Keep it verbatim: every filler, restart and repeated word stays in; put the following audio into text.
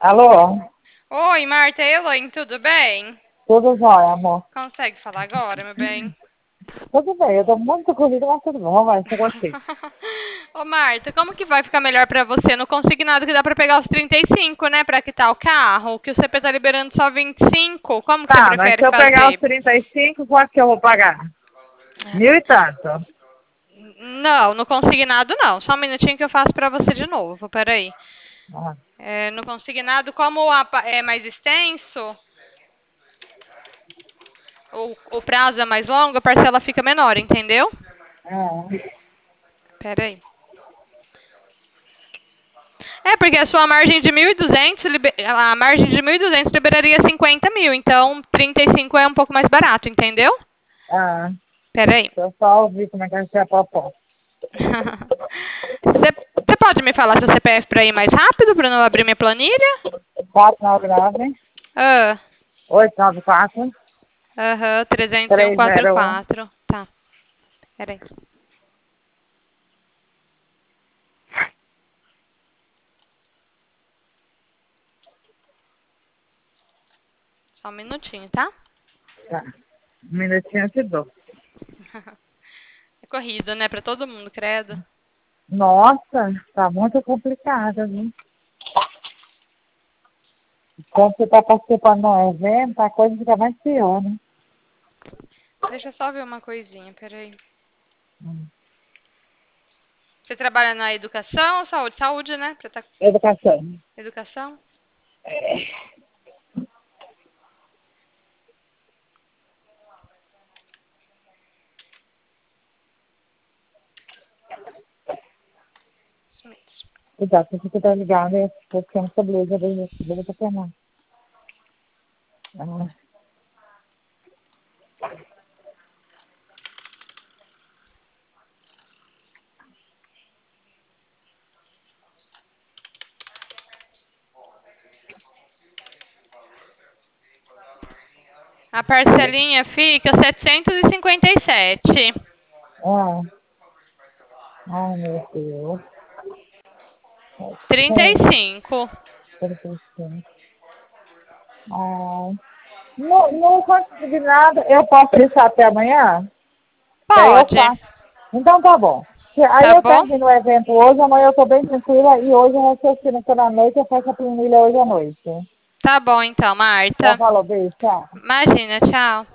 Alô? Oi, Marta, é Elaine, tudo bem? Tudo jóia, amor? Consegue falar agora, meu bem? Tudo bem, eu tô muito corrida, mas tudo bom, vai, você gostei. Ô, Marta, como que vai ficar melhor pra você? Não consignado que dá pra pegar os trinta e cinco, né, pra quitar o carro, que o C P tá liberando só vinte e cinco. Como que você Tá, mas prefere se eu pegar os fazer? trinta e cinco, quanto que eu vou pagar? Mil e tanto. Não, no consignado não. Só um minutinho que eu faço pra você de novo, peraí. Ah, É, no consignado, como a pa- é mais extenso, o, o prazo é mais longo, a parcela fica menor, entendeu? ah, Peraí. É, porque a sua margem de mil e duzentos, libe- a margem de mil e duzentos liberaria cinquenta mil, então trinta e cinco é um pouco mais barato, entendeu? ah, Pera aí. deixa eu só ouvir como é que vai ser a proposta. Você pode me falar seu C P F para ir mais rápido, para não abrir minha planilha? quatro nove nove, Ah, oito nove quatro, aham, trezentos e um, três quatro zero um. quatro. Tá, peraí. Só um minutinho, tá? Tá, um minutinho eu te dou. É corrido, né? Para todo mundo, credo. Nossa, tá muito complicado, viu? Quando você tá participando de um evento, a coisa fica mais pior, né? Deixa eu só ver uma coisinha, peraí. Hum. Você trabalha na educação ou saúde? Saúde, né? Você tá... Educação. Educação? Cuidado, se você tá ligado, eu tô ficando essa blusa, eu vou pra pegar. Ah, A parcelinha fica setecentos e cinquenta e sete. ah, ai, meu Deus. trinta e Sim, cinco. perfeitinho. Ai, não, não consegui nada. Eu posso deixar até amanhã? Que aí eu Pode. faço. Então tá bom. Que aí Tá eu bom? termino o evento hoje, amanhã eu tô bem tranquila e hoje eu raciocino pela noite, eu faço a planilha hoje à noite. Tá bom então, Já Marta. falou, beijo, tchau. Imagina, tchau.